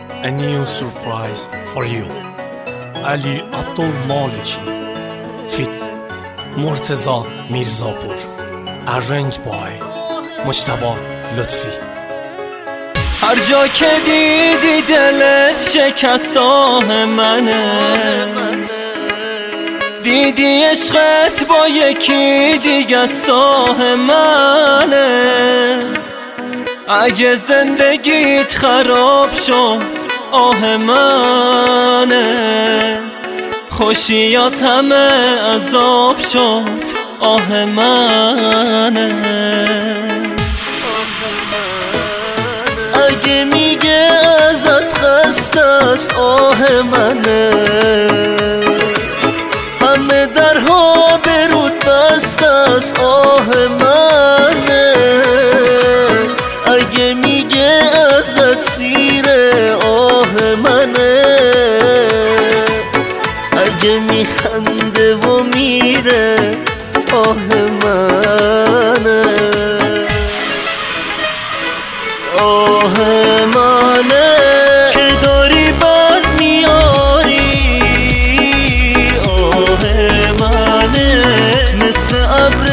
a new surprise for you. Ali Abdul Maliki feat. مرتضی میرزاپور. arranged by مجتبی لطفی. هر جا که دیدی دلت شکست آه منه، دیدی عشقت با یکی دیگه است آه منه. اگه زندگیت خراب شد آه منه، خوشیات همه عذاب شد آه منه. اگه میگه ازت خسته است آه منه، همه درها برود بسته است آه منه. اگه میگه ازت سیره آه منه، اگه میخنده و میره آه منه. آه منه که داری بد میاری، آه منه مثل ابر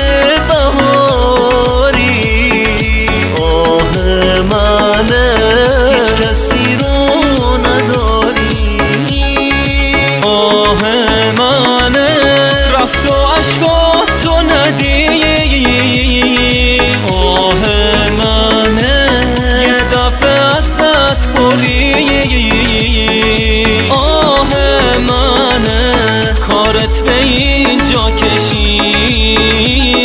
بهاری، آه منه هیچ کسی رو نداری. آه منه رفت و عشقاتو ندید، آه منه یه دفعه ازت برید، آه منه کارت به اینجا کشید.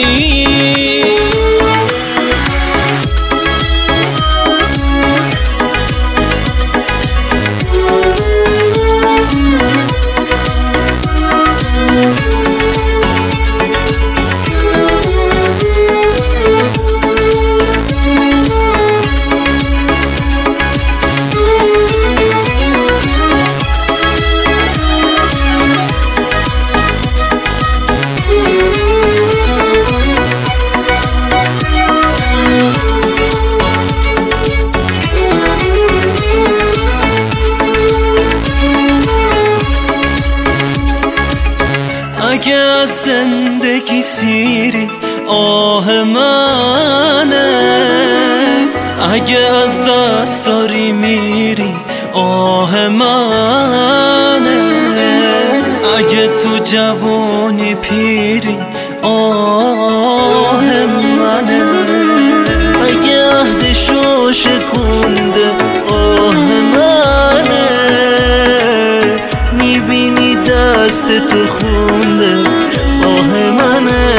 اگه از زندگی سیری آه منه، اگه از دست داری میری آه منه، اگه تو جوانی پیری آه منه، اگه عهدشو شکونده آه منه، میبینی دست تو خونده آه منه،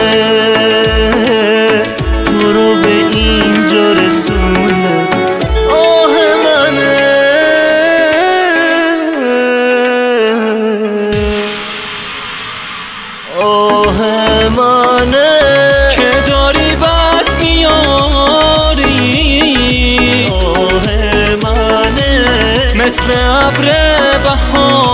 تو رو به اینجا رسونده آه منه. آه منه که داری بد میاری، آه منه مثل ابر بهار،